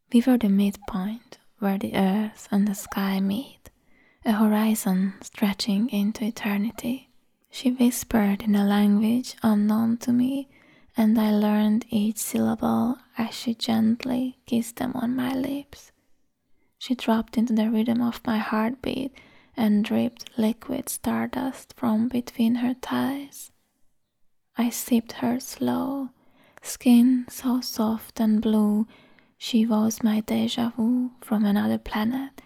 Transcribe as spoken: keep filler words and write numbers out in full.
We were the midpoint where the earth and the sky meet, a horizon stretching into eternity. She whispered in a language unknown to me, and I learned each syllable as she gently kissed them on my lips. She dropped into the rhythm of my heartbeat and dripped liquid stardust from between her thighs. I sipped her slow, skin so soft and blue. She was my déjà vu from another planet,